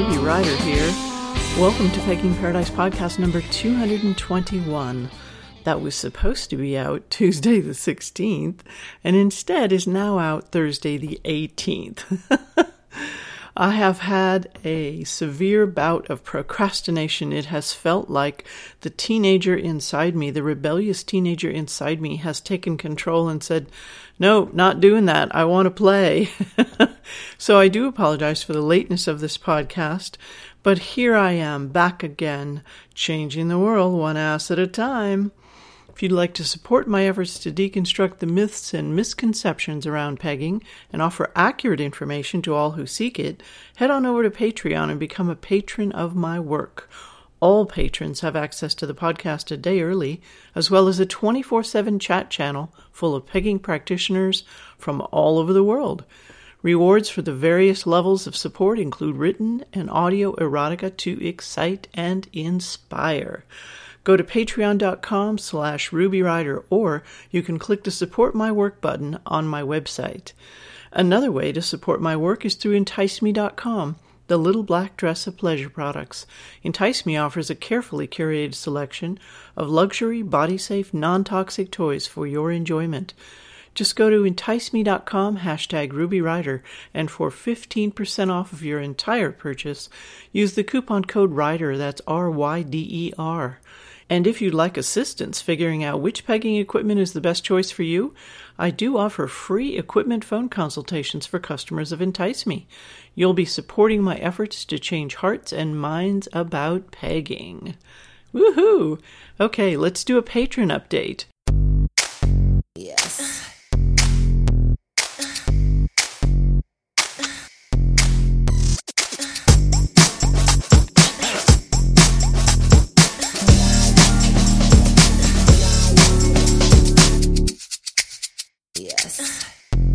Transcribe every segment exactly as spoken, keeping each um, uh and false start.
Ruby Ryder here. Welcome to Pegging Paradise podcast number two hundred twenty-one. That was supposed to be out Tuesday the sixteenth, and instead is now out Thursday the eighteenth. I have had a severe bout of procrastination. It has felt like the teenager inside me, the rebellious teenager inside me, has taken control and said, no, not doing that. I want to play. So I do apologize for the lateness of this podcast, but here I am back again, changing the world one ass at a time. If you'd like to support my efforts to deconstruct the myths and misconceptions around pegging and offer accurate information to all who seek it, head on over to Patreon and become a patron of my work. All patrons have access to the podcast a day early, as well as a twenty-four seven chat channel full of pegging practitioners from all over the world. Rewards for the various levels of support include written and audio erotica to excite and inspire. Go to patreon.com slash rubyryder, or you can click the support my work button on my website. Another way to support my work is through entice me dot com, the little black dress of pleasure products. Entice Me offers a carefully curated selection of luxury, body-safe, non-toxic toys for your enjoyment. Just go to entice me dot com, hashtag rubyryder, and for fifteen percent off of your entire purchase, use the coupon code RYDER, that's R Y D E R. And if you'd like assistance figuring out which pegging equipment is the best choice for you, I do offer free equipment phone consultations for customers of Entice Me. You'll be supporting my efforts to change hearts and minds about pegging. Woohoo! Okay, let's do a patron update. Yes. Yes.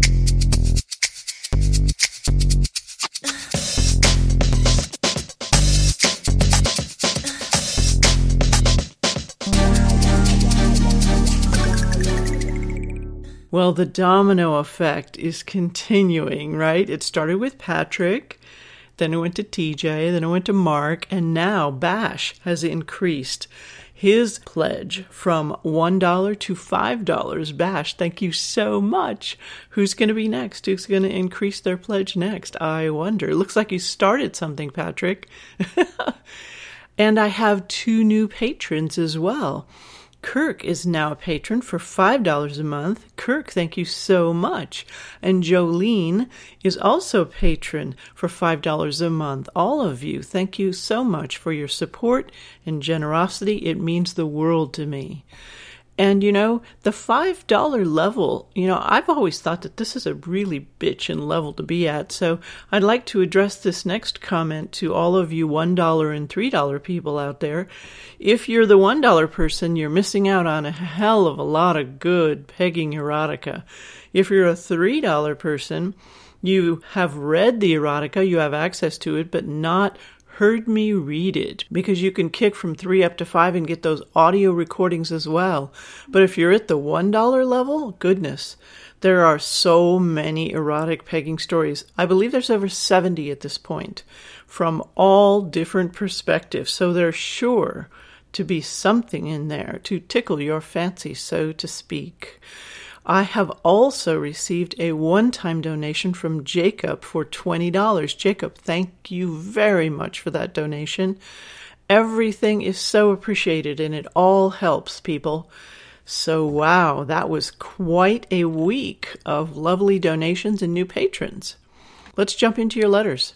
Well, the domino effect is continuing, right? It started with Patrick, then it went to T J, then it went to Mark, and now Bash has increased his pledge from one dollar to five dollars. Bash, thank you so much. Who's going to be next? Who's going to increase their pledge next? I wonder. It looks like you started something, Patrick. And I have two new patrons as well. Kirk is now a patron for five dollars a month. Kirk, thank you so much. And Jolene is also a patron for five dollars a month. All of you, thank you so much for your support and generosity. It means the world to me. And, you know, the five dollars level, you know, I've always thought that this is a really bitchin' level to be at. So I'd like to address this next comment to all of you one dollar and three dollars people out there. If you're the one dollar person, you're missing out on a hell of a lot of good pegging erotica. If you're a three dollars person, you have read the erotica, you have access to it, but not heard me read it, because you can kick from three up to five and get those audio recordings as well. But if you're at the one dollar level, goodness, there are so many erotic pegging stories. I believe there's over seventy at this point from all different perspectives. So there's sure to be something in there to tickle your fancy, so to speak. I have also received a one-time donation from Jacob for twenty dollars. Jacob, thank you very much for that donation. Everything is so appreciated, and it all helps people. So, wow, that was quite a week of lovely donations and new patrons. Let's jump into your letters.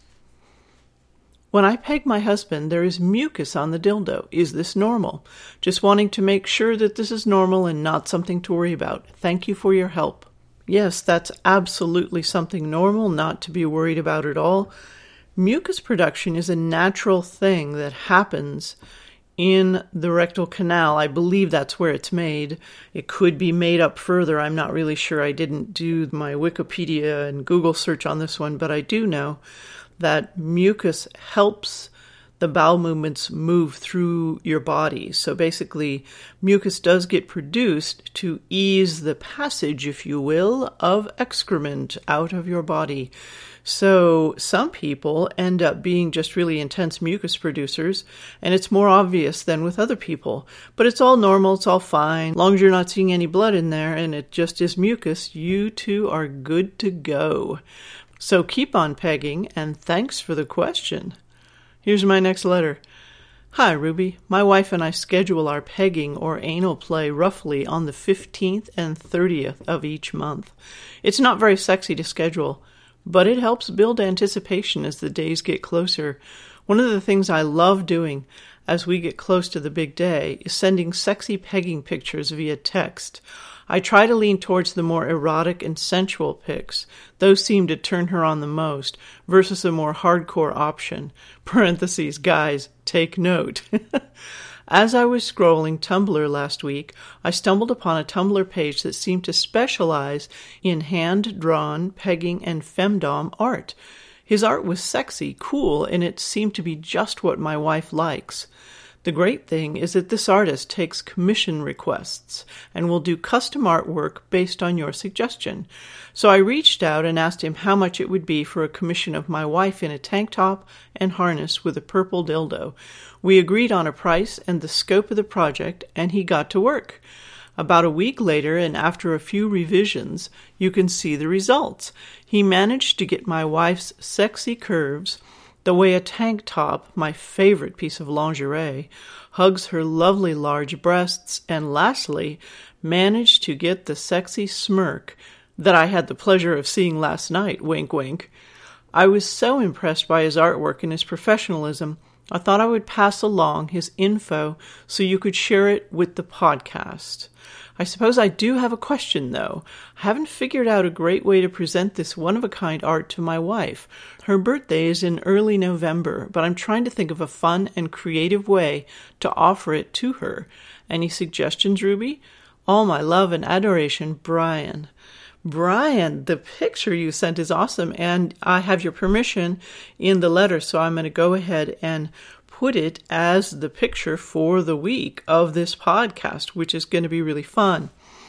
When I peg my husband, there is mucus on the dildo. Is this normal? Just wanting to make sure that this is normal and not something to worry about. Thank you for your help. Yes, that's absolutely something normal, not to be worried about at all. Mucus production is a natural thing that happens in the rectal canal. I believe that's where it's made. It could be made up further. I'm not really sure. I didn't do my Wikipedia and Google search on this one, but I do know that mucus helps the bowel movements move through your body. So basically, mucus does get produced to ease the passage, if you will, of excrement out of your body. So some people end up being just really intense mucus producers, and it's more obvious than with other people. But it's all normal, it's all fine. As long as you're not seeing any blood in there and it just is mucus, you two are good to go. So keep on pegging, and thanks for the question. Here's my next letter. Hi, Ruby. My wife and I schedule our pegging or anal play roughly on the fifteenth and thirtieth of each month. It's not very sexy to schedule, but it helps build anticipation as the days get closer. One of the things I love doing as we get close to the big day is sending sexy pegging pictures via text. I try to lean towards the more erotic and sensual pics. Those seem to turn her on the most, versus a more hardcore option. Parentheses, guys, take note. As I was scrolling Tumblr last week, I stumbled upon a Tumblr page that seemed to specialize in hand-drawn pegging and femdom art. His art was sexy, cool, and it seemed to be just what my wife likes. The great thing is that this artist takes commission requests and will do custom artwork based on your suggestion. So I reached out and asked him how much it would be for a commission of my wife in a tank top and harness with a purple dildo. We agreed on a price and the scope of the project, and he got to work. About a week later, and after a few revisions, you can see the results. He managed to get my wife's sexy curves the way a tank top, my favorite piece of lingerie, hugs her lovely large breasts, and lastly, managed to get the sexy smirk that I had the pleasure of seeing last night, wink wink. I was so impressed by his artwork and his professionalism, I thought I would pass along his info so you could share it with the podcast. I suppose I do have a question, though. I haven't figured out a great way to present this one-of-a-kind art to my wife. Her birthday is in early November, but I'm trying to think of a fun and creative way to offer it to her. Any suggestions, Ruby? All my love and adoration, Brian. Brian, the picture you sent is awesome, and I have your permission in the letter, so I'm going to go ahead and put it as the picture for the week of this podcast, which is going to be really fun.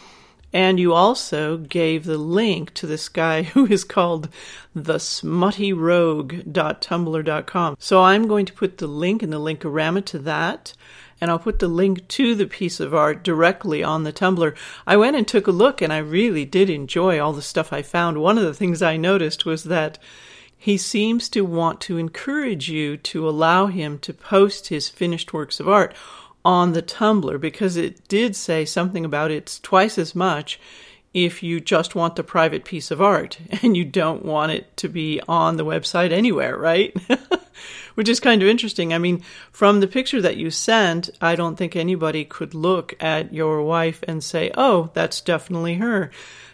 And you also gave the link to this guy who is called the smutty rogue dot tumblr dot com. So I'm going to put the link in the Linkorama to that, and I'll put the link to the piece of art directly on the Tumblr. I went and took a look, and I really did enjoy all the stuff I found. One of the things I noticed was that he seems to want to encourage you to allow him to post his finished works of art on the Tumblr, because it did say something about it's twice as much if you just want the private piece of art and you don't want it to be on the website anywhere, right? Which is kind of interesting. I mean, from the picture that you sent, I don't think anybody could look at your wife and say, oh, that's definitely her,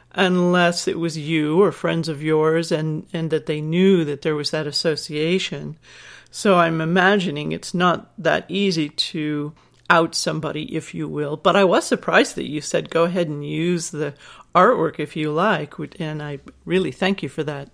unless it was you or friends of yours and, and that they knew that there was that association. So I'm imagining it's not that easy to out somebody, if you will. But I was surprised that you said go ahead and use the artwork if you like, and I really thank you for that.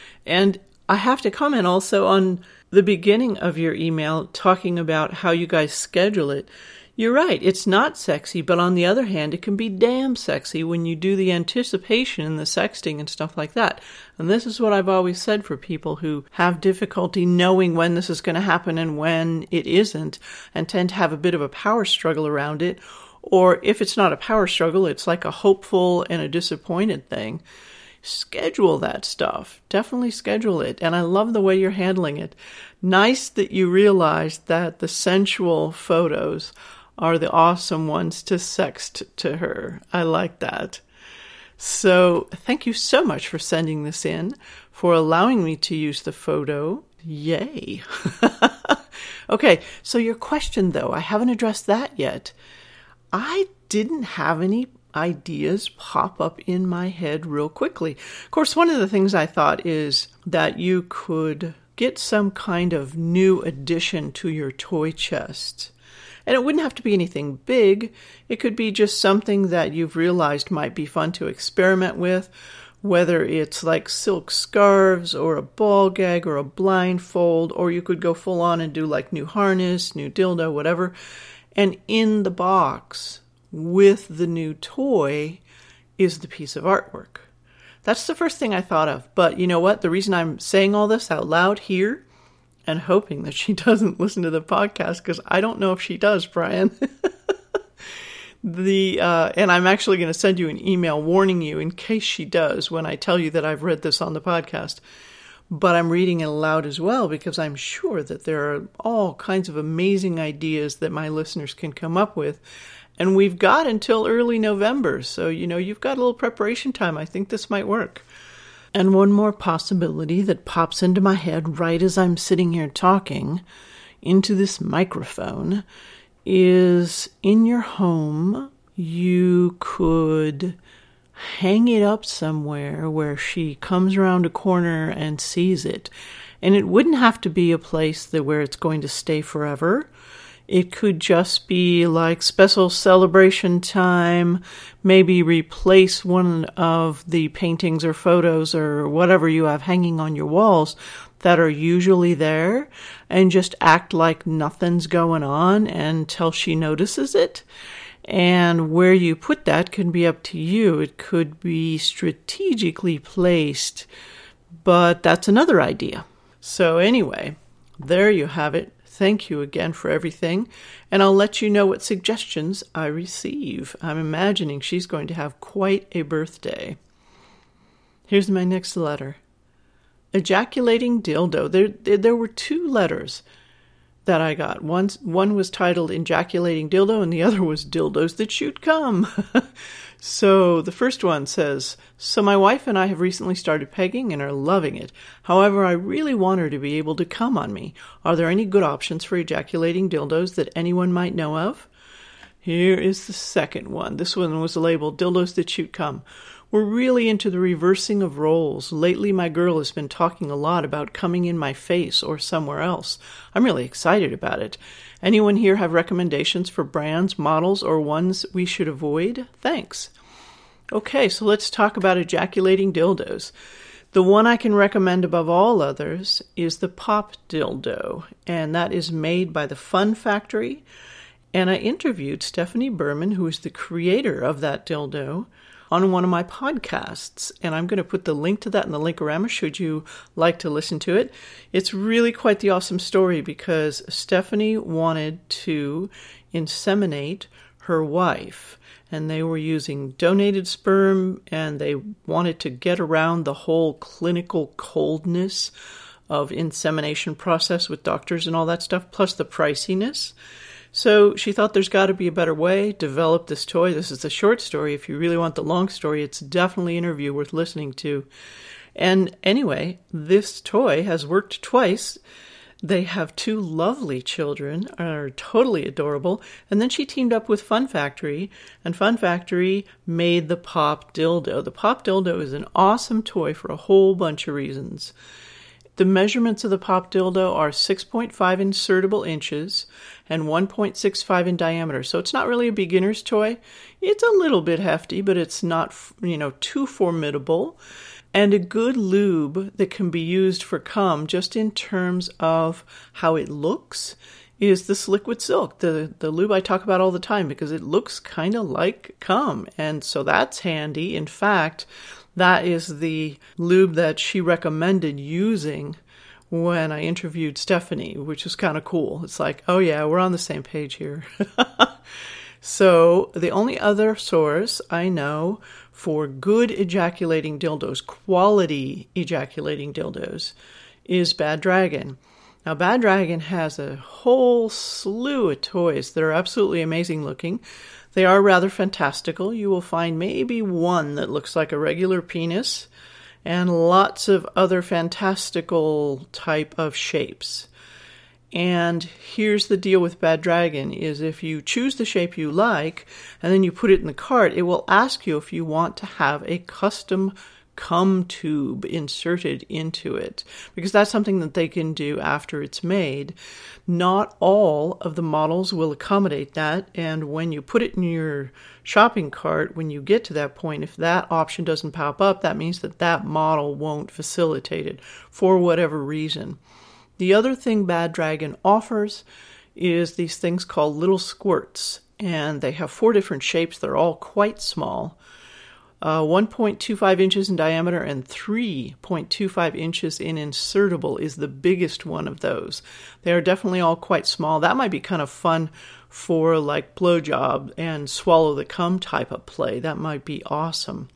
And I have to comment also on the beginning of your email talking about how you guys schedule it. You're right, it's not sexy, but on the other hand, it can be damn sexy when you do the anticipation and the sexting and stuff like that. And this is what I've always said for people who have difficulty knowing when this is going to happen and when it isn't, and tend to have a bit of a power struggle around it. Or if it's not a power struggle, it's like a hopeful and a disappointed thing. Schedule that stuff. Definitely schedule it. And I love the way you're handling it. Nice that you realized that the sensual photos are the awesome ones to sext to her. I like that. So thank you so much for sending this in, for allowing me to use the photo. Yay. Okay, so your question, though, I haven't addressed that yet. I didn't have any ideas pop up in my head real quickly. Of course, one of the things I thought is that you could get some kind of new addition to your toy chest. And it wouldn't have to be anything big. It could be just something that you've realized might be fun to experiment with, whether it's like silk scarves or a ball gag or a blindfold, or you could go full on and do like new harness, new dildo, whatever. And in the box with the new toy is the piece of artwork. That's the first thing I thought of. But you know what? The reason I'm saying all this out loud here and hoping that she doesn't listen to the podcast, because I don't know if she does, Brian. The uh, and I'm actually going to send you an email warning you in case she does when I tell you that I've read this on the podcast. But I'm reading it aloud as well because I'm sure that there are all kinds of amazing ideas that my listeners can come up with. And we've got until early November, so, you know, you've got a little preparation time. I think this might work. And one more possibility that pops into my head right as I'm sitting here talking into this microphone is in your home, you could hang it up somewhere where she comes around a corner and sees it. And it wouldn't have to be a place that where it's going to stay forever. It could just be like special celebration time, maybe replace one of the paintings or photos or whatever you have hanging on your walls that are usually there, and just act like nothing's going on until she notices it. And where you put that can be up to you. It could be strategically placed, but that's another idea. So anyway, there you have it. Thank you again for everything, and I'll let you know what suggestions I receive. I'm imagining she's going to have quite a birthday. Here's my next letter. Ejaculating dildo. There, there, there were two letters that I got. One, one was titled Ejaculating Dildo, and the other was Dildos That Shoot Cum. So the first one says, so my wife and I have recently started pegging and are loving it. However, I really want her to be able to come on me. Are there any good options for ejaculating dildos that anyone might know of? Here is the second one. This one was labeled Dildos That Shoot Cum. We're really into the reversing of roles. Lately, my girl has been talking a lot about coming in my face or somewhere else. I'm really excited about it. Anyone here have recommendations for brands, models, or ones we should avoid? Thanks. Okay, so let's talk about ejaculating dildos. The one I can recommend above all others is the Pop Dildo, and that is made by the Fun Factory. And I interviewed Stephanie Berman, who is the creator of that dildo, on one of my podcasts, and I'm going to put the link to that in the Linkorama should you like to listen to it. It's really quite the awesome story because Stephanie wanted to inseminate her wife, and they were using donated sperm, and they wanted to get around the whole clinical coldness of insemination process with doctors and all that stuff, plus the priciness. So she thought there's got to be a better way, develop this toy. This is the short story. If you really want the long story, it's definitely an interview worth listening to. And anyway, this toy has worked twice. They have two lovely children, are totally adorable. And then she teamed up with Fun Factory, and Fun Factory made the Pop Dildo. The Pop Dildo is an awesome toy for a whole bunch of reasons. The measurements of the Pop Dildo are six point five insertable inches and one point six five in diameter. So it's not really a beginner's toy. It's a little bit hefty, but it's not, you know, too formidable. And a good lube that can be used for cum, just in terms of how it looks, is this Liquid Silk, the, the lube I talk about all the time, because it looks kind of like cum. And so that's handy. In fact, that is the lube that she recommended using when I interviewed Stephanie, which was kind of cool. It's like, oh yeah, we're on the same page here. So the only other source I know for good ejaculating dildos, quality ejaculating dildos, is Bad Dragon. Now, Bad Dragon has a whole slew of toys that are absolutely amazing looking. They are rather fantastical. You will find maybe one that looks like a regular penis and lots of other fantastical type of shapes. And here's the deal with Bad Dragon is if you choose the shape you like and then you put it in the cart, it will ask you if you want to have a custom cum tube inserted into it, because that's something that they can do after it's made. Not all of the models will accommodate that, and when you put it in your shopping cart, when you get to that point, if that option doesn't pop up, that means that that model won't facilitate it for whatever reason. The other thing Bad Dragon offers is these things called little squirts, and they have four different shapes. They're all quite small. Uh, one point two five inches in diameter and three point two five inches in insertable is the biggest one of those. They are definitely all quite small. That might be kind of fun for like blowjob and swallow the cum type of play. That might be awesome.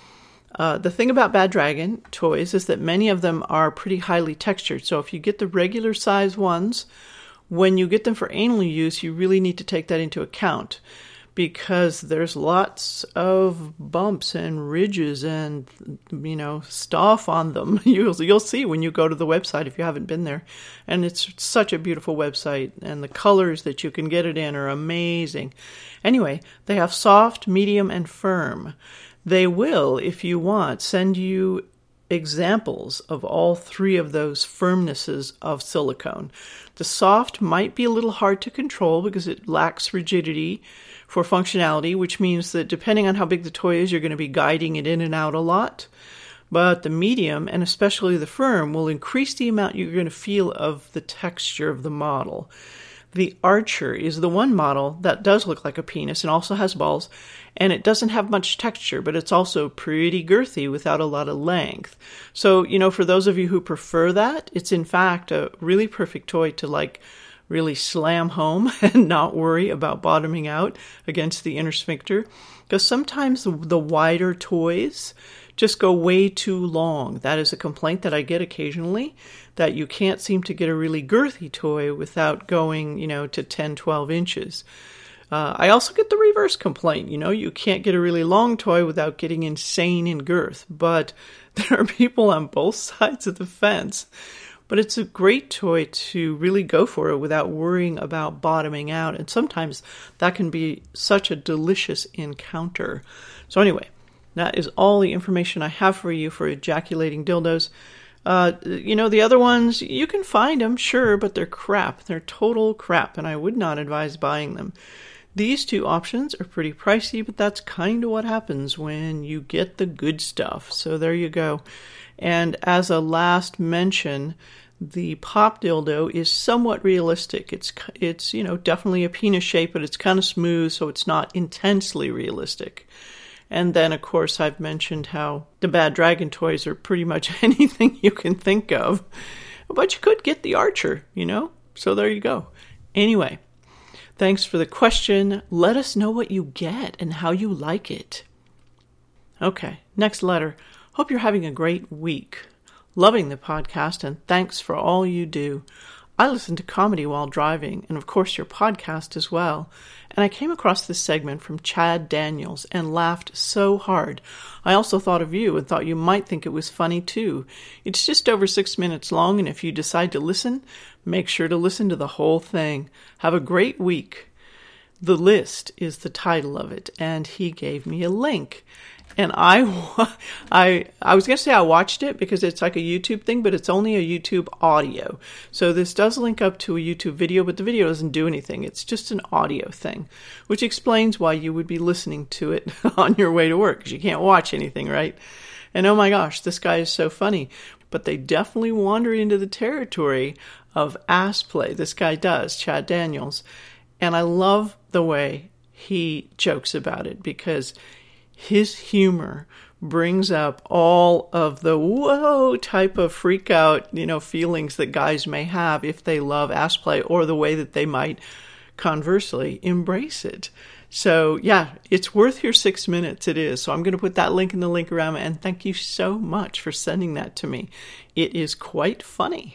Uh, the thing about Bad Dragon toys is that many of them are pretty highly textured. So if you get the regular size ones, when you get them for anal use, you really need to take that into account, because there's lots of bumps and ridges and, you know, stuff on them. You'll, you'll see when you go to the website if you haven't been there. And it's such a beautiful website, and the colors that you can get it in are amazing. Anyway, they have soft, medium, and firm. They will, if you want, send you examples of all three of those firmnesses of silicone. The soft might be a little hard to control because it lacks rigidity for functionality, which means that depending on how big the toy is, you're going to be guiding it in and out a lot. But the medium, and especially the firm, will increase the amount you're going to feel of the texture of the model. The Archer is the one model that does look like a penis and also has balls, and it doesn't have much texture, but it's also pretty girthy without a lot of length. So, you know, for those of you who prefer that, it's in fact a really perfect toy to like really slam home and not worry about bottoming out against the inner sphincter. Because sometimes the, the wider toys just go way too long. That is a complaint that I get occasionally, that you can't seem to get a really girthy toy without going, you know, to ten, twelve inches. Uh, I also get the reverse complaint. You know, you can't get a really long toy without getting insane in girth. But there are people on both sides of the fence. But it's a great toy to really go for it without worrying about bottoming out. And sometimes that can be such a delicious encounter. So anyway, that is all the information I have for you for ejaculating dildos. Uh, you know, the other ones, you can find them, sure, but they're crap. They're total crap, and I would not advise buying them. These two options are pretty pricey, but that's kind of what happens when you get the good stuff. So there you go. And as a last mention, the pop dildo is somewhat realistic. It's, it's you know, definitely a penis shape, but it's kind of smooth, so it's not intensely realistic. And then, of course, I've mentioned how the Bad Dragon toys are pretty much anything you can think of. But you could get the Archer, you know? So there you go. Anyway, thanks for the question. Let us know what you get and how you like it. Okay, next letter. Hope you're having a great week. Loving the podcast, and thanks for all you do. I listen to comedy while driving, and of course your podcast as well. And I came across this segment from Chad Daniels and laughed so hard. I also thought of you and thought you might think it was funny too. It's just over six minutes long, and if you decide to listen, make sure to listen to the whole thing. Have a great week. The List is the title of it, and he gave me a link. And I, I, I was going to say I watched it because it's like a YouTube thing, but it's only a YouTube audio. So this does link up to a YouTube video, but the video doesn't do anything. It's just an audio thing, which explains why you would be listening to it on your way to work, because you can't watch anything, right? And oh my gosh, this guy is so funny. But they definitely wander into the territory of ass play. This guy does, Chad Daniels. And I love the way he jokes about it, because his humor brings up all of the whoa type of freak out, you know, feelings that guys may have if they love ass play, or the way that they might conversely embrace it. So yeah, it's worth your six minutes. It is. So I'm going to put that link in the Linkorama, and thank you so much for sending that to me. It is quite funny.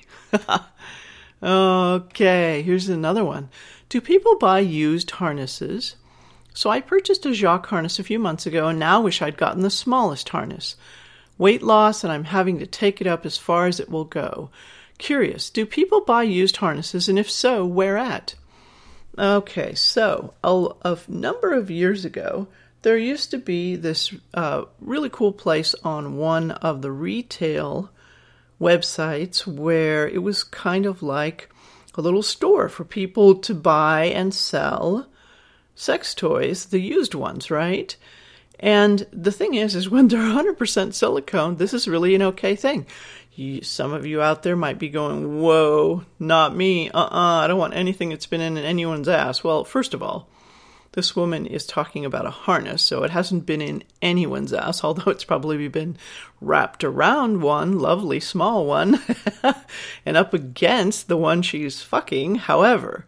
Okay, here's another one. Do people buy used harnesses? So I purchased a Jacques harness a few months ago and now wish I'd gotten the smallest harness. Weight loss, and I'm having to take it up as far as it will go. Curious, do people buy used harnesses, and if so, where at? Okay, so a, a number of years ago, there used to be this uh, really cool place on one of the retail websites where it was kind of like a little store for people to buy and sell sex toys, the used ones, right? And the thing is, is when they're one hundred percent silicone, this is really an okay thing. You, some of you out there might be going, whoa, not me. Uh-uh, I don't want anything that's been in anyone's ass. Well, first of all, this woman is talking about a harness, so it hasn't been in anyone's ass, although it's probably been wrapped around one, lovely small one, and up against the one she's fucking. However,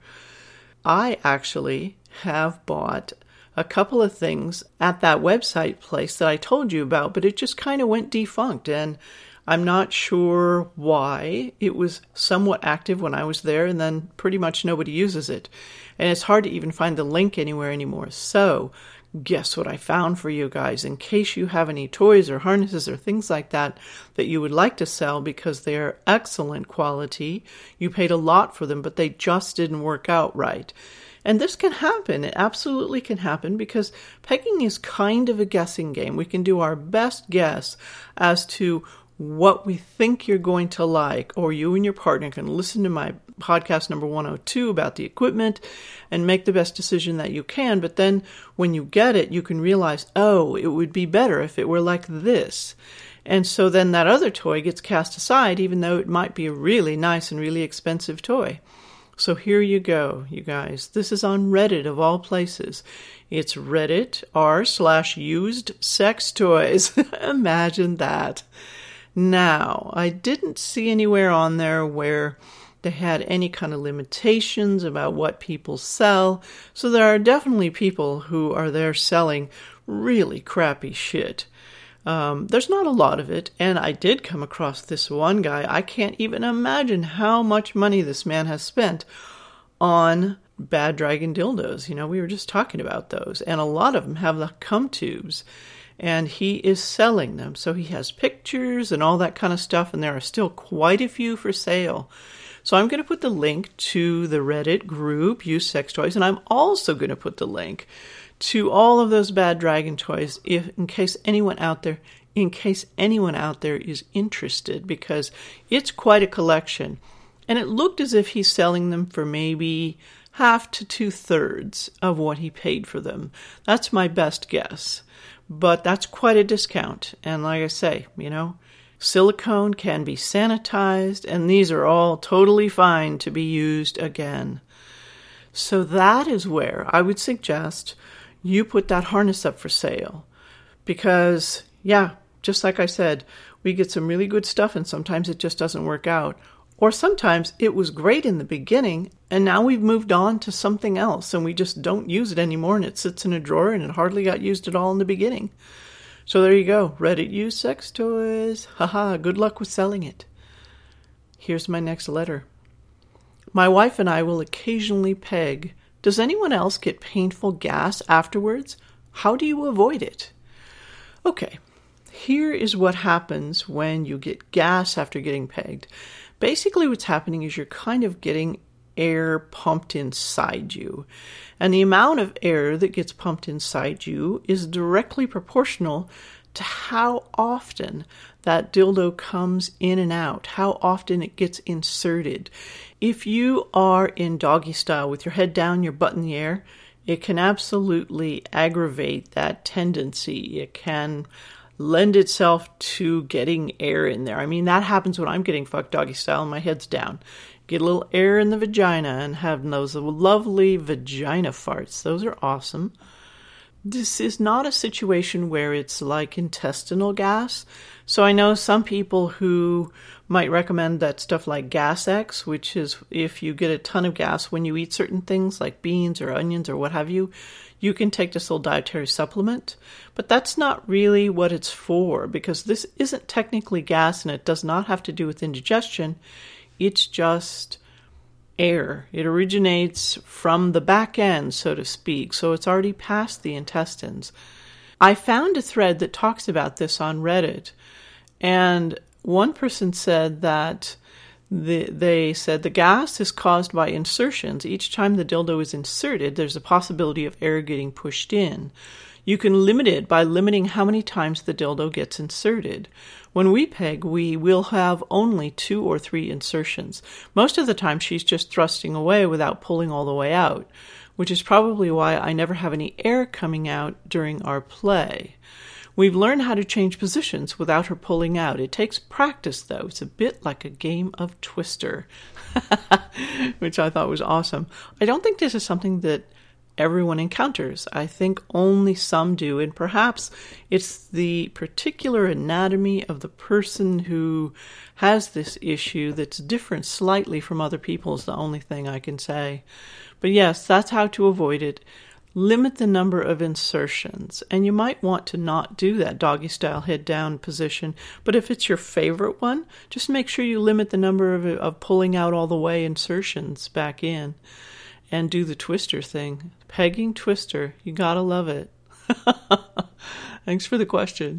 I actually have bought a couple of things at that website place that I told you about, but it just kind of went defunct, and I'm not sure why. It was somewhat active when I was there, and then pretty much nobody uses it. And it's hard to even find the link anywhere anymore. So, guess what I found for you guys? In case you have any toys or harnesses or things like that that you would like to sell because they're excellent quality, you paid a lot for them, but they just didn't work out right. And this can happen. It absolutely can happen because pegging is kind of a guessing game. We can do our best guess as to what we think you're going to like, or you and your partner can listen to my podcast number one oh two about the equipment and make the best decision that you can. But then when you get it, you can realize, oh, it would be better if it were like this. And so then that other toy gets cast aside, even though it might be a really nice and really expensive toy. So here you go, you guys. This is on Reddit of all places. It's Reddit r slash used sex toys. Imagine that. Now, I didn't see anywhere on there where they had any kind of limitations about what people sell. So there are definitely people who are there selling really crappy shit. Um, there's not a lot of it, and I did come across this one guy. I can't even imagine how much money this man has spent on Bad Dragon dildos. You know, we were just talking about those, and a lot of them have the cum tubes, and he is selling them. So he has pictures and all that kind of stuff, and there are still quite a few for sale. So I'm going to put the link to the Reddit group, Used Sex Toys, and I'm also going to put the link to all of those Bad Dragon toys, if in case anyone out there, in case anyone out there is interested, because it's quite a collection. And it looked as if he's selling them for maybe half to two-thirds of what he paid for them. That's my best guess. But that's quite a discount. And like I say, you know, silicone can be sanitized, and these are all totally fine to be used again. So that is where I would suggest you put that harness up for sale. Because, yeah, just like I said, we get some really good stuff and sometimes it just doesn't work out. Or sometimes it was great in the beginning and now we've moved on to something else and we just don't use it anymore and it sits in a drawer and it hardly got used at all in the beginning. So there you go. Reddit used sex toys. Haha, good luck with selling it. Here's my next letter. My wife and I will occasionally peg. Does anyone else get painful gas afterwards? How do you avoid it? Okay, here is what happens when you get gas after getting pegged. Basically what's happening is you're kind of getting air pumped inside you. And the amount of air that gets pumped inside you is directly proportional to how often that dildo comes in and out, how often it gets inserted. If you are in doggy style with your head down, your butt in the air, it can absolutely aggravate that tendency. It can lend itself to getting air in there. I mean, that happens when I'm getting fucked doggy style and my head's down. Get a little air in the vagina and have those lovely vagina farts. Those are awesome. This is not a situation where it's like intestinal gas. So I know some people who might recommend that stuff like Gas-X, which is if you get a ton of gas when you eat certain things like beans or onions or what have you, you can take this little dietary supplement. But that's not really what it's for, because this isn't technically gas and it does not have to do with indigestion. It's just air. It originates from the back end, so to speak, so it's already past the intestines. I found a thread that talks about this on Reddit, and one person said that the, they said the gas is caused by insertions. Each time the dildo is inserted, there's a possibility of air getting pushed in. You can limit it by limiting how many times the dildo gets inserted. When we peg, we will have only two or three insertions. Most of the time, she's just thrusting away without pulling all the way out, which is probably why I never have any air coming out during our play. We've learned how to change positions without her pulling out. It takes practice, though. It's a bit like a game of Twister, which I thought was awesome. I don't think this is something that everyone encounters. I think only some do, and perhaps it's the particular anatomy of the person who has this issue that's different slightly from other people's, the only thing I can say. But yes, that's how to avoid it. Limit the number of insertions, and you might want to not do that doggy style head down position, but if it's your favorite one, just make sure you limit the number of, of pulling out all the way insertions back in, and do the twister thing. Pegging twister, you gotta love it. Thanks for the question.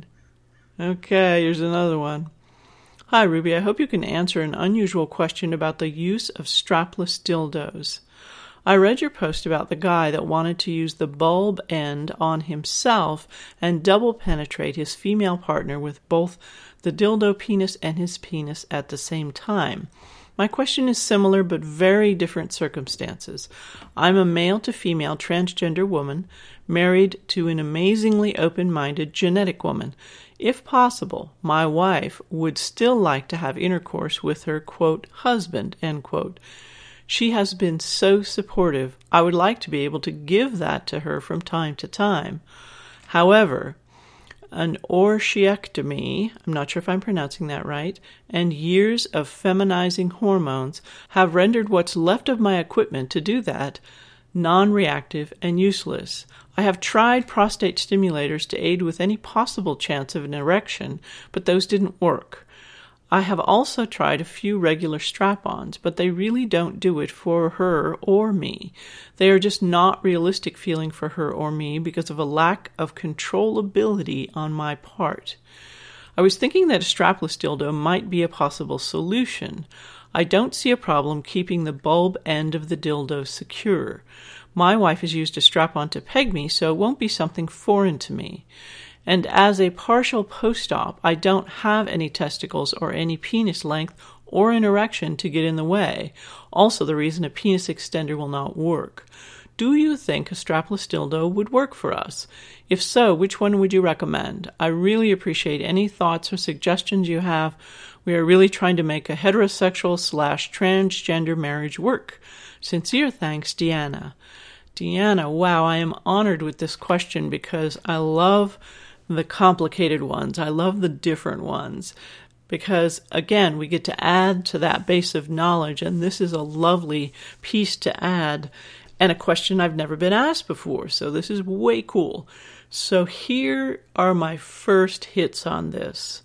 Okay, here's another one. Hi Ruby, I hope you can answer an unusual question about the use of strapless dildos. I read your post about the guy that wanted to use the bulb end on himself and double penetrate his female partner with both the dildo penis and his penis at the same time. My question is similar but very different circumstances. I'm a male to female transgender woman, married to an amazingly open-minded genetic woman. If possible, my wife would still like to have intercourse with her, quote, husband, end quote. She has been so supportive. I would like to be able to give that to her from time to time. However, an orchiectomy, I'm not sure if I'm pronouncing that right, and years of feminizing hormones have rendered what's left of my equipment to do that non-reactive and useless. I have tried prostate stimulators to aid with any possible chance of an erection, but those didn't work. I have also tried a few regular strap-ons, but they really don't do it for her or me. They are just not realistic feeling for her or me because of a lack of controllability on my part. I was thinking that a strapless dildo might be a possible solution. I don't see a problem keeping the bulb end of the dildo secure. My wife has used a strap-on to peg me, so it won't be something foreign to me. And as a partial post-op, I don't have any testicles or any penis length or an erection to get in the way. Also the reason a penis extender will not work. Do you think a strapless dildo would work for us? If so, which one would you recommend? I really appreciate any thoughts or suggestions you have. We are really trying to make a heterosexual slash transgender marriage work. Sincere thanks, Deanna. Deanna, wow, I am honored with this question because I love the complicated ones. I love the different ones because, again, we get to add to that base of knowledge, and this is a lovely piece to add and a question I've never been asked before, so this is way cool. So here are my first hits on this.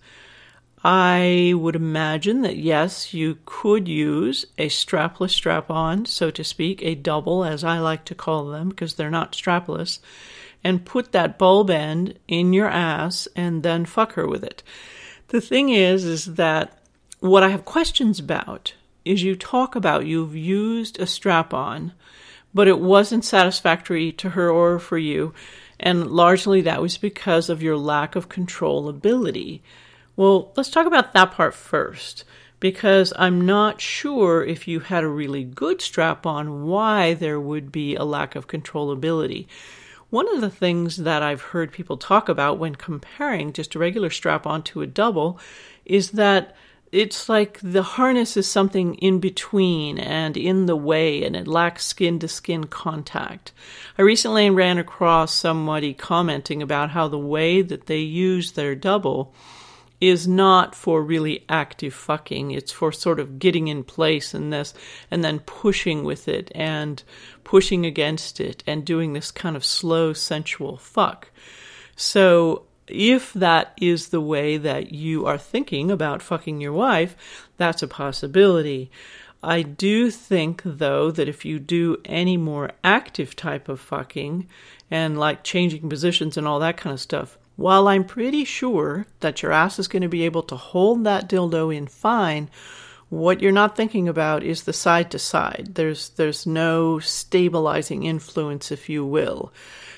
I would imagine that, yes, you could use a strapless strap-on, so to speak, a double, as I like to call them, because they're not strapless, and put that bulb end in your ass and then fuck her with it. The thing is, is that what I have questions about is you talk about you've used a strap-on, but it wasn't satisfactory to her or for you, and largely that was because of your lack of controllability. Well, let's talk about that part first, because I'm not sure if you had a really good strap-on why there would be a lack of controllability. One of the things that I've heard people talk about when comparing just a regular strap-on to a double is that it's like the harness is something in between and in the way, and it lacks skin-to-skin contact. I recently ran across somebody commenting about how the way that they use their double is not for really active fucking. It's for sort of getting in place in this and then pushing with it and pushing against it and doing this kind of slow, sensual fuck. So if that is the way that you are thinking about fucking your wife, that's a possibility. I do think, though, that if you do any more active type of fucking and like changing positions and all that kind of stuff, while I'm pretty sure that your ass is going to be able to hold that dildo in fine, what you're not thinking about is the side to side. There's there's no stabilizing influence, if you will.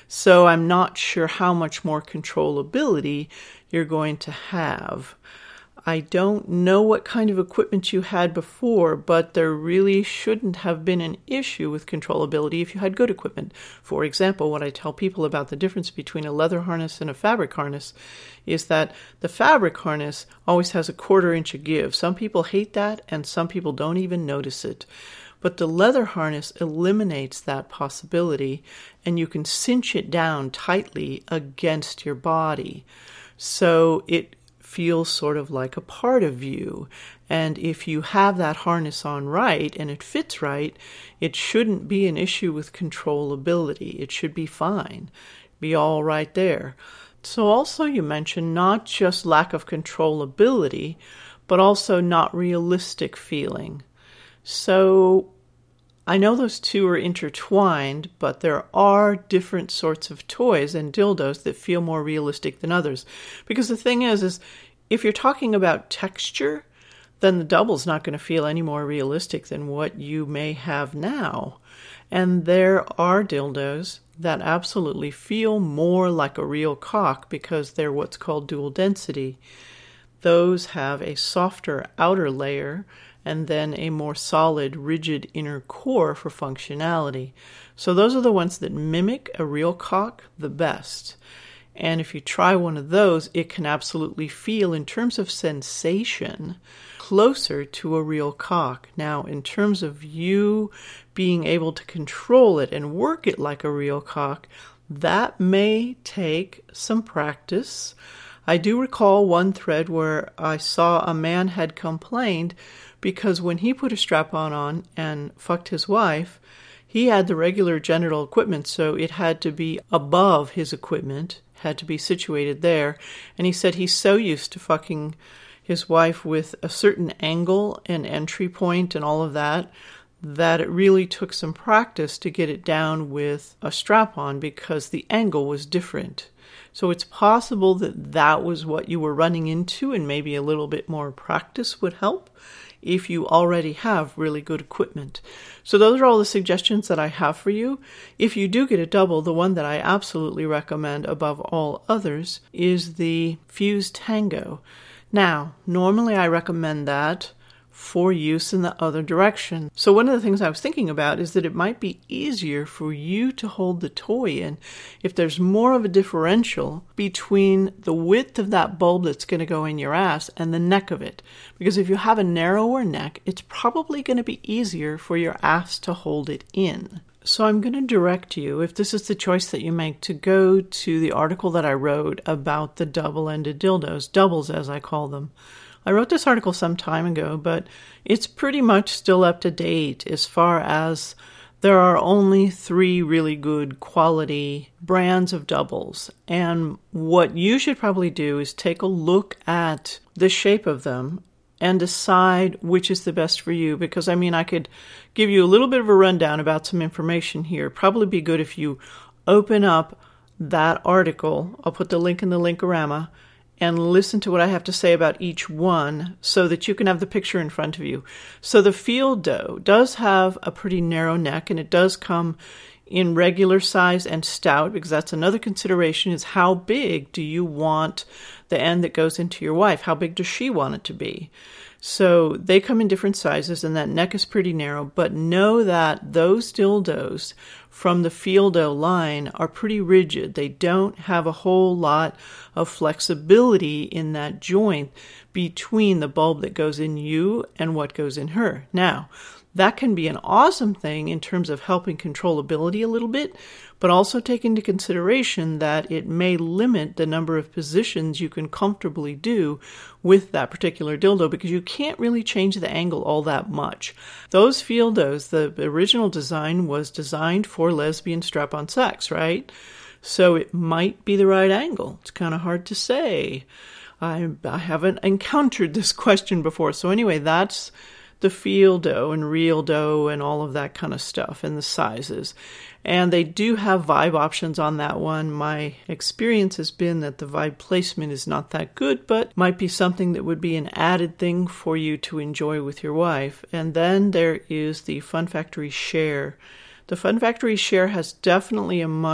So I'm not sure how much more controllability you're going to have. I don't know what kind of equipment you had before, but there really shouldn't have been an issue with controllability if you had good equipment. For example, what I tell people about the difference between a leather harness and a fabric harness is that the fabric harness always has a quarter inch of give. Some people hate that, and some people don't even notice it. But the leather harness eliminates that possibility, and you can cinch it down tightly against your body. So it feels sort of like a part of you. And if you have that harness on right and it fits right, it shouldn't be an issue with controllability. It should be fine, be all right there. So also you mentioned not just lack of controllability, but also not realistic feeling. So I know those two are intertwined, but there are different sorts of toys and dildos that feel more realistic than others. Because the thing is, is if you're talking about texture, then the double's not going to feel any more realistic than what you may have now. And there are dildos that absolutely feel more like a real cock because they're what's called dual density. Those have a softer outer layer and then a more solid, rigid inner core for functionality. So those are the ones that mimic a real cock the best. And if you try one of those, it can absolutely feel, in terms of sensation, closer to a real cock. Now, in terms of you being able to control it and work it like a real cock, that may take some practice. I do recall one thread where I saw a man had complained because when he put a strap-on on and fucked his wife, he had the regular genital equipment, so it had to be above his equipment, had to be situated there. And he said he's so used to fucking his wife with a certain angle and entry point and all of that, that it really took some practice to get it down with a strap-on because the angle was different. So it's possible that that was what you were running into, and maybe a little bit more practice would help if you already have really good equipment. So those are all the suggestions that I have for you. If you do get a double, the one that I absolutely recommend above all others is the Fuse Tango. Now, normally I recommend that for use in the other direction. So one of the things I was thinking about is that it might be easier for you to hold the toy in if there's more of a differential between the width of that bulb that's going to go in your ass and the neck of it. Because if you have a narrower neck, it's probably going to be easier for your ass to hold it in. So I'm going to direct you, if this is the choice that you make, to go to the article that I wrote about the double-ended dildos, doubles as I call them. I wrote this article some time ago, but it's pretty much still up to date as far as there are only three really good quality brands of doubles. And what you should probably do is take a look at the shape of them and decide which is the best for you. Because, I mean, I could give you a little bit of a rundown about some information here. Probably be good if you open up that article. I'll put the link in the Linkorama, and listen to what I have to say about each one so that you can have the picture in front of you. So the Feeldoe does have a pretty narrow neck, and it does come in regular size and stout, because that's another consideration, is how big do you want the end that goes into your wife? How big does she want it to be? So they come in different sizes, and that neck is pretty narrow, but know that those dildos from the Feeldoe line are pretty rigid. They don't have a whole lot of flexibility in that joint between the bulb that goes in you and what goes in her. Now, that can be an awesome thing in terms of helping controllability a little bit, but also take into consideration that it may limit the number of positions you can comfortably do with that particular dildo, because you can't really change the angle all that much. Those Feeldoes, the original design was designed for lesbian strap-on sex, right? So it might be the right angle. It's kind of hard to say. I, I haven't encountered this question before. So anyway, that's the Feeldoe and Real Doe and all of that kind of stuff, and the sizes. And they do have vibe options on that one. My experience has been that the vibe placement is not that good, but might be something that would be an added thing for you to enjoy with your wife. And then there is the Fun Factory Share. The Fun Factory Share has definitely a much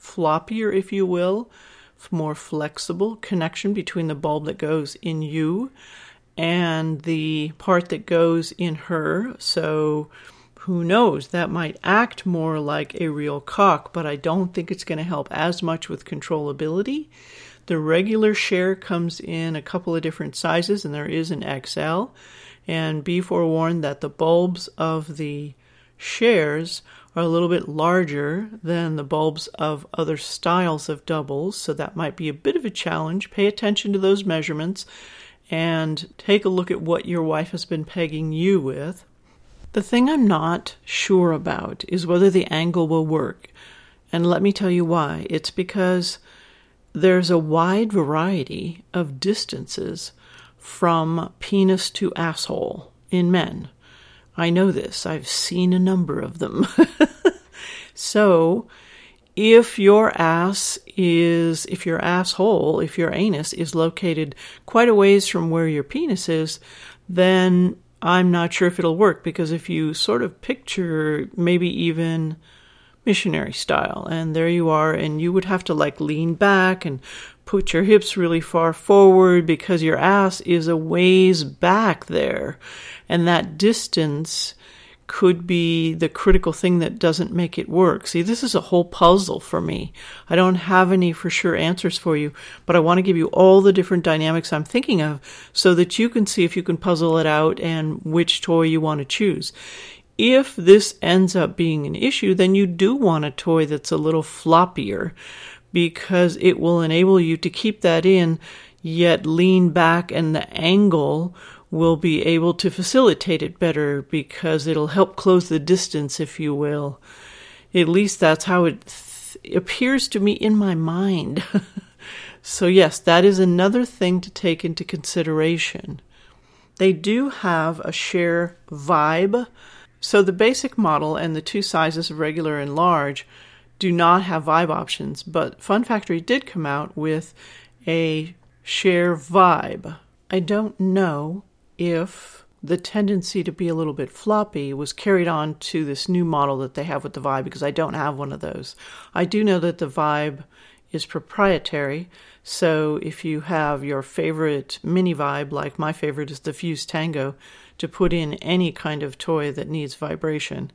floppier, if you will, more flexible connection between the bulb that goes in you and the part that goes in her. So who knows, that might act more like a real cock, but I don't think it's going to help as much with controllability. The regular share comes in a couple of different sizes, and there is an X L. And be forewarned that the bulbs of the shares are a little bit larger than the bulbs of other styles of doubles, so that might be a bit of a challenge. Pay attention to those measurements and take a look at what your wife has been pegging you with. The thing I'm not sure about is whether the angle will work. And let me tell you why. It's because there's a wide variety of distances from penis to asshole in men. I know this. I've seen a number of them. So if your ass is, if your asshole, if your anus is located quite a ways from where your penis is, then I'm not sure if it'll work, because if you sort of picture maybe even missionary style, and there you are, and you would have to like lean back and put your hips really far forward because your ass is a ways back there, and that distance could be the critical thing that doesn't make it work. See, this is a whole puzzle for me. I don't have any for sure answers for you, but I want to give you all the different dynamics I'm thinking of so that you can see if you can puzzle it out and which toy you want to choose. If this ends up being an issue, then you do want a toy that's a little floppier, because it will enable you to keep that in, yet lean back, and the angle will be able to facilitate it better because it'll help close the distance, if you will. At least that's how it th- appears to me in my mind. So yes, that is another thing to take into consideration. They do have a share vibe. So the basic model and the two sizes of regular and large do not have vibe options, but Fun Factory did come out with a share vibe. I don't know if the tendency to be a little bit floppy was carried on to this new model that they have with the Vibe, because I don't have one of those. I do know that the Vibe is proprietary, so if you have your favorite mini Vibe, like my favorite is the Fuse Tango, to put in any kind of toy that needs vibration,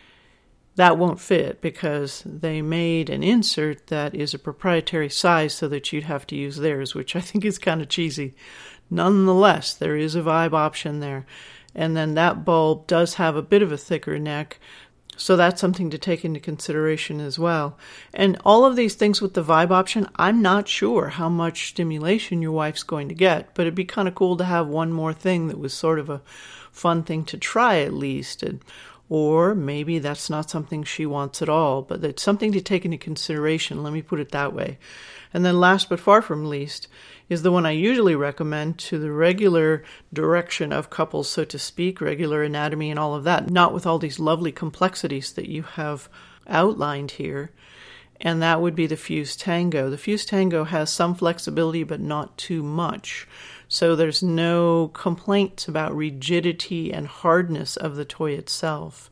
that won't fit because they made an insert that is a proprietary size so that you'd have to use theirs, which I think is kind of cheesy. Nonetheless, there is a Vibe option there. And then that bulb does have a bit of a thicker neck, so that's something to take into consideration as well. And all of these things with the Vibe option, I'm not sure how much stimulation your wife's going to get, but it'd be kind of cool to have one more thing that was sort of a fun thing to try at least. And, or maybe that's not something she wants at all, but it's something to take into consideration. Let me put it that way. And then last but far from least is the one I usually recommend to the regular direction of couples, so to speak, regular anatomy and all of that, not with all these lovely complexities that you have outlined here. And that would be the Fuse Tango. The Fuse Tango has some flexibility, but not too much. So there's no complaints about rigidity and hardness of the toy itself.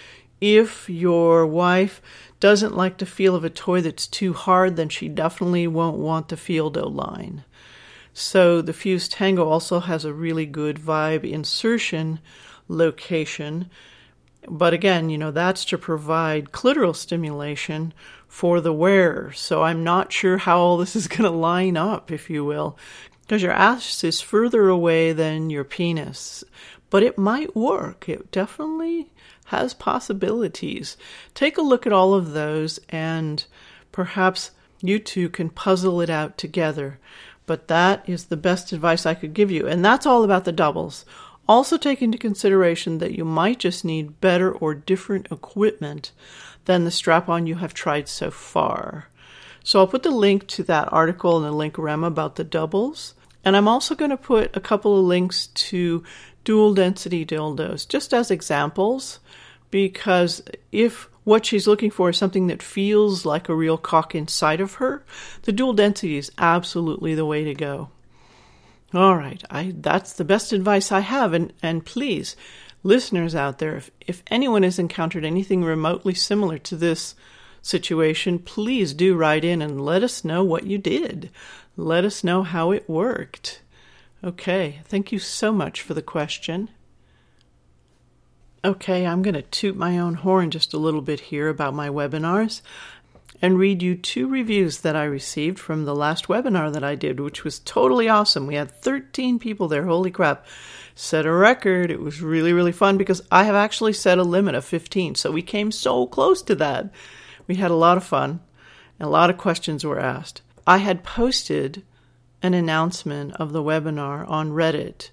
If your wife doesn't like the feel of a toy that's too hard, then she definitely won't want the Fieldo line. So the Fuse Tango also has a really good Vibe insertion location. But again, you know, that's to provide clitoral stimulation for the wearer. So I'm not sure how all this is going to line up, if you will, because your ass is further away than your penis. But it might work. It definitely has possibilities. Take a look at all of those, and perhaps you two can puzzle it out together. But that is the best advice I could give you. And that's all about the doubles. Also take into consideration that you might just need better or different equipment than the strap-on you have tried so far. So I'll put the link to that article in the Link-O-Rama about the doubles. And I'm also going to put a couple of links to dual density dildos, just as examples, because if what she's looking for is something that feels like a real cock inside of her, the dual density is absolutely the way to go. All right, I that's the best advice I have, and, and please, listeners out there, if, if anyone has encountered anything remotely similar to this situation, please do write in and let us know what you did. Let us know how it worked. Okay, thank you so much for the question. Okay, I'm going to toot my own horn just a little bit here about my webinars and read you two reviews that I received from the last webinar that I did, which was totally awesome. We had thirteen people there. Holy crap. Set a record. It was really, really fun because I have actually set a limit of fifteen. So we came so close to that. We had a lot of fun. And a lot of questions were asked. I had posted an announcement of the webinar on Reddit,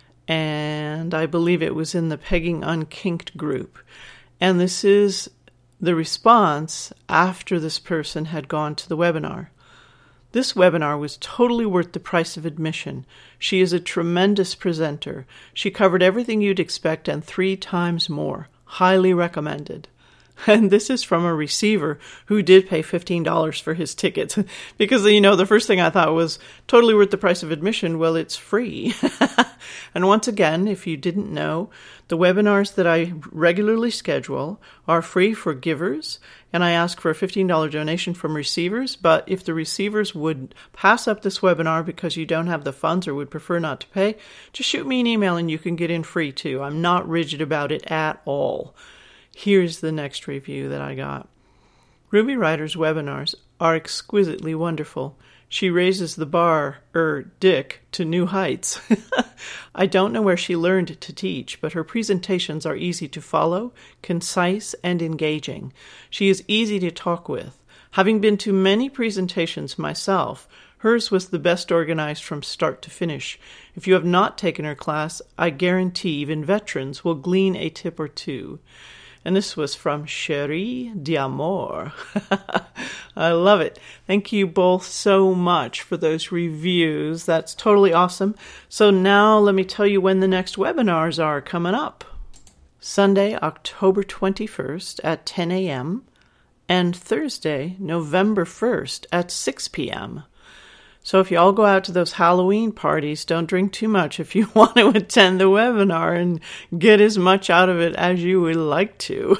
and I believe it was in the Pegging Unkinked group. And this is the response after this person had gone to the webinar. This webinar was totally worth the price of admission. She is a tremendous presenter. She covered everything you'd expect and three times more. Highly recommended. And this is from a receiver who did pay fifteen dollars for his ticket. Because, you know, the first thing I thought was totally worth the price of admission. Well, it's free. And once again, if you didn't know, the webinars that I regularly schedule are free for givers. And I ask for a fifteen dollars donation from receivers. But if the receivers would pass up this webinar because you don't have the funds or would prefer not to pay, just shoot me an email and you can get in free too. I'm not rigid about it at all. Here's the next review that I got. Ruby Ryder's webinars are exquisitely wonderful. She raises the bar, er, dick, to new heights. I don't know where she learned to teach, but her presentations are easy to follow, concise, and engaging. She is easy to talk with. Having been to many presentations myself, hers was the best organized from start to finish. If you have not taken her class, I guarantee even veterans will glean a tip or two. And this was from Cherie D'Amour. I love it. Thank you both so much for those reviews. That's totally awesome. So now let me tell you when the next webinars are coming up. Sunday, October twenty-first at ten a.m. and Thursday, November first at six p.m. So if you all go out to those Halloween parties, don't drink too much if you want to attend the webinar and get as much out of it as you would like to.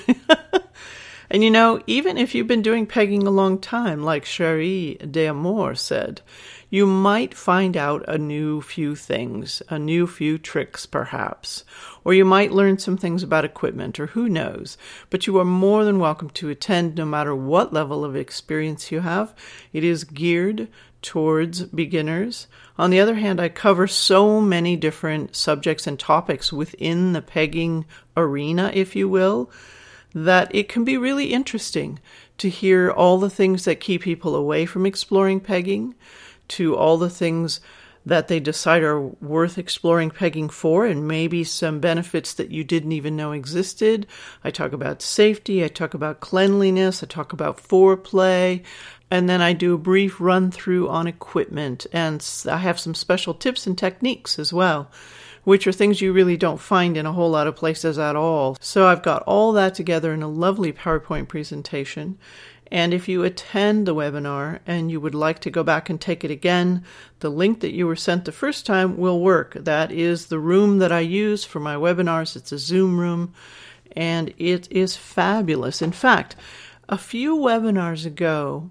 And you know, even if you've been doing pegging a long time, like Cherie D'Amour said, you might find out a new few things, a new few tricks perhaps, or you might learn some things about equipment, or who knows. But you are more than welcome to attend no matter what level of experience you have. It is geared towards beginners. On the other hand, I cover so many different subjects and topics within the pegging arena, if you will, that it can be really interesting to hear all the things that keep people away from exploring pegging, to all the things that they decide are worth exploring pegging for, and maybe some benefits that you didn't even know existed. I talk about safety, I talk about cleanliness, I talk about foreplay, and then I do a brief run through on equipment, and I have some special tips and techniques as well, which are things you really don't find in a whole lot of places at all. So I've got all that together in a lovely PowerPoint presentation. And if you attend the webinar and you would like to go back and take it again, the link that you were sent the first time will work. That is the room that I use for my webinars. It's a Zoom room, and it is fabulous. In fact, a few webinars ago,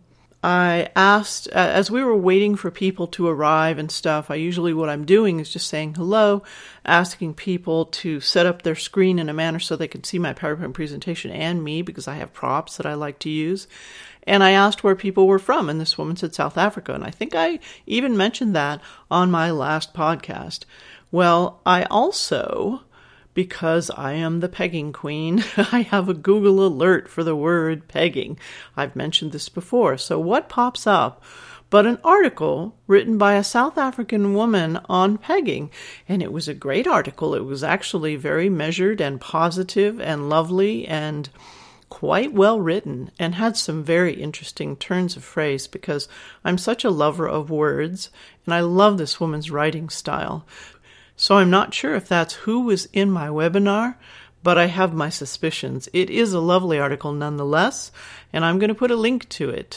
I asked, as we were waiting for people to arrive and stuff, I usually what I'm doing is just saying hello, asking people to set up their screen in a manner so they can see my PowerPoint presentation and me, because I have props that I like to use. And I asked where people were from, and this woman said South Africa, and I think I even mentioned that on my last podcast. Well, I also, because I am the pegging queen, I have a Google alert for the word pegging. I've mentioned this before. So what pops up but an article written by a South African woman on pegging? And it was a great article. It was actually very measured and positive and lovely and quite well written, and had some very interesting turns of phrase, because I'm such a lover of words and I love this woman's writing style. So I'm not sure if that's who was in my webinar, but I have my suspicions. It is a lovely article nonetheless, and I'm going to put a link to it.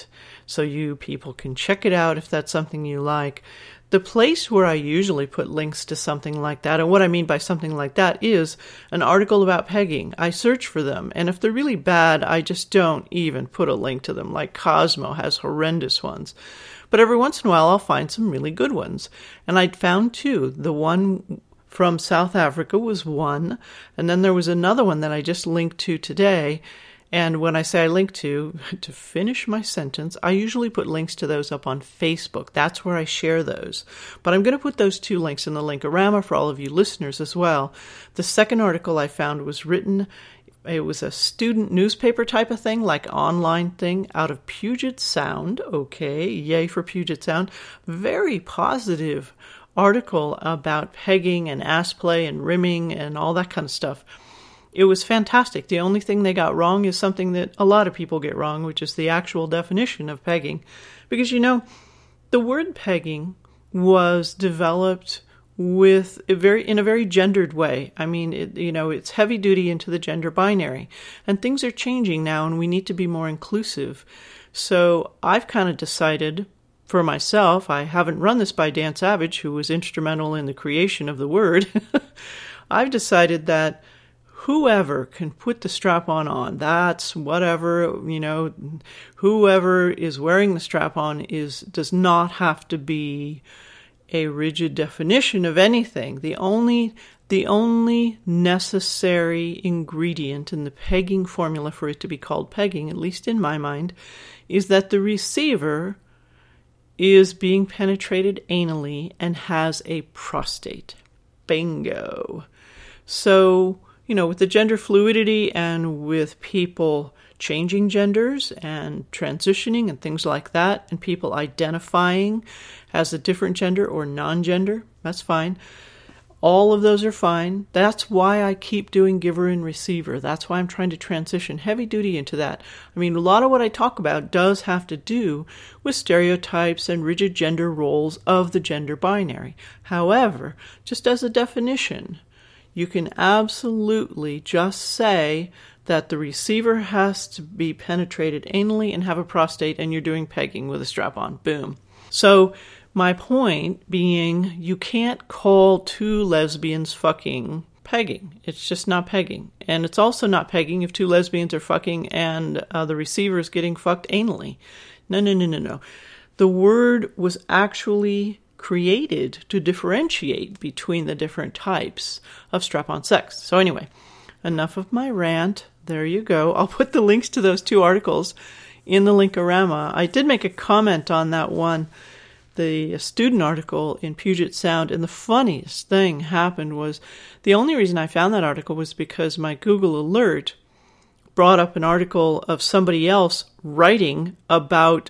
so you people can check it out if that's something you like. The place where I usually put links to something like that, and what I mean by something like that is an article about pegging. I search for them, and if they're really bad, I just don't even put a link to them, like Cosmo has horrendous ones. But every once in a while, I'll find some really good ones. And I'd found two. The one from South Africa was one, and then there was another one that I just linked to today. And when I say I link to, to finish my sentence, I usually put links to those up on Facebook. That's where I share those. But I'm going to put those two links in the Linkorama for all of you listeners as well. The second article I found was written, it was a student newspaper type of thing, like online thing, out of Puget Sound. Okay, yay for Puget Sound. Very positive article about pegging and ass play and rimming and all that kind of stuff. It was fantastic. The only thing they got wrong is something that a lot of people get wrong, which is the actual definition of pegging. Because, you know, the word pegging was developed with a very in a very gendered way. I mean, it, you know, it's heavy duty into the gender binary. And things are changing now, and we need to be more inclusive. So I've kind of decided for myself, I haven't run this by Dan Savage, who was instrumental in the creation of the word. I've decided that whoever can put the strap-on on, that's whatever, you know, whoever is wearing the strap-on is does not have to be a rigid definition of anything. The only the only necessary ingredient in the pegging formula for it to be called pegging, at least in my mind, is that the receiver is being penetrated anally and has a prostate. Bingo. So, you know, with the gender fluidity and with people changing genders and transitioning and things like that, and people identifying as a different gender or non-gender, that's fine. All of those are fine. That's why I keep doing giver and receiver. That's why I'm trying to transition heavy duty into that. I mean, a lot of what I talk about does have to do with stereotypes and rigid gender roles of the gender binary. However, just as a definition, you can absolutely just say that the receiver has to be penetrated anally and have a prostate, and you're doing pegging with a strap-on. Boom. So my point being, you can't call two lesbians fucking pegging. It's just not pegging. And it's also not pegging if two lesbians are fucking and uh, the receiver is getting fucked anally. No, no, no, no, no. The word was actually created to differentiate between the different types of strap-on sex. So anyway, enough of my rant. There you go. I'll put the links to those two articles in the Linkorama. I did make a comment on that one, the student article in Puget Sound, and the funniest thing happened was the only reason I found that article was because my Google alert brought up an article of somebody else writing about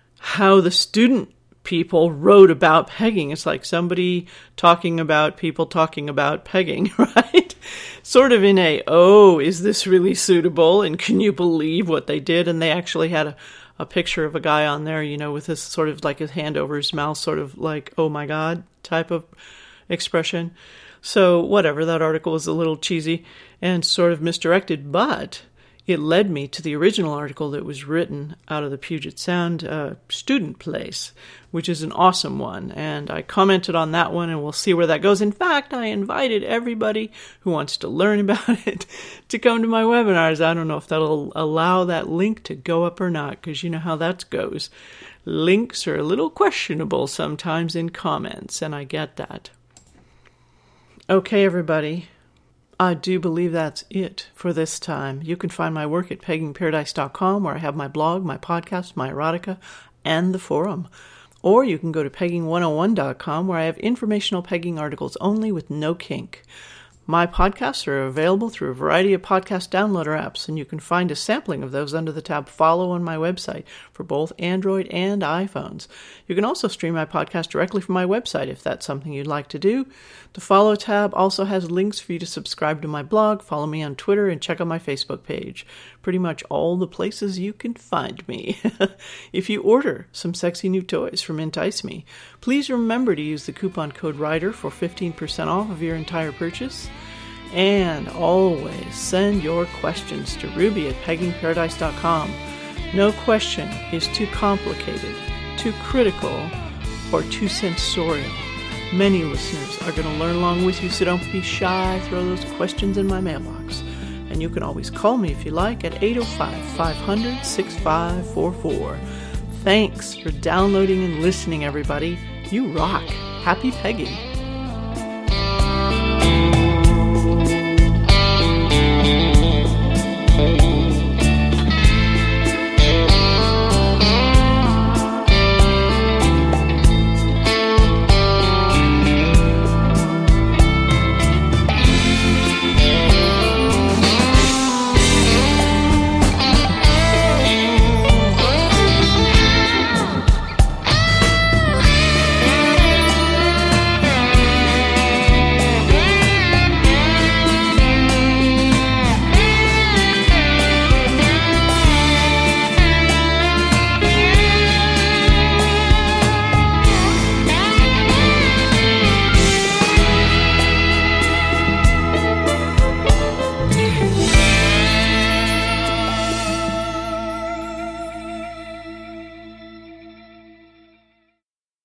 how the student people wrote about pegging. It's like somebody talking about people talking about pegging, right? Sort of in a, oh, is this really suitable? And can you believe what they did? And they actually had a, a picture of a guy on there, you know, with this sort of like his hand over his mouth, sort of like, oh my God type of expression. So whatever, that article was a little cheesy and sort of misdirected, but it led me to the original article that was written out of the Puget Sound uh, student place, which is an awesome one. And I commented on that one, and we'll see where that goes. In fact, I invited everybody who wants to learn about it to come to my webinars. I don't know if that'll allow that link to go up or not, because you know how that goes. Links are a little questionable sometimes in comments, and I get that. Okay, everybody. I do believe that's it for this time. You can find my work at pegging paradise dot com, where I have my blog, my podcast, my erotica, and the forum. Or you can go to pegging one oh one dot com, where I have informational pegging articles only with no kink. My podcasts are available through a variety of podcast downloader apps, and you can find a sampling of those under the tab Follow on my website for both Android and iPhones. You can also stream my podcast directly from my website if that's something you'd like to do. The Follow tab also has links for you to subscribe to my blog, follow me on Twitter, and check out my Facebook page. Pretty much all the places you can find me. If you order some sexy new toys from Entice Me, please remember to use the coupon code RIDER for fifteen percent off of your entire purchase. And always send your questions to Ruby at pegging paradise dot com. No question is too complicated, too critical, or too sensorial. Many listeners are going to learn along with you, so don't be shy. Throw those questions in my mailbox. And you can always call me if you like at eight oh five, five hundred, six five four four. Thanks for downloading and listening, everybody. You rock. Happy pegging.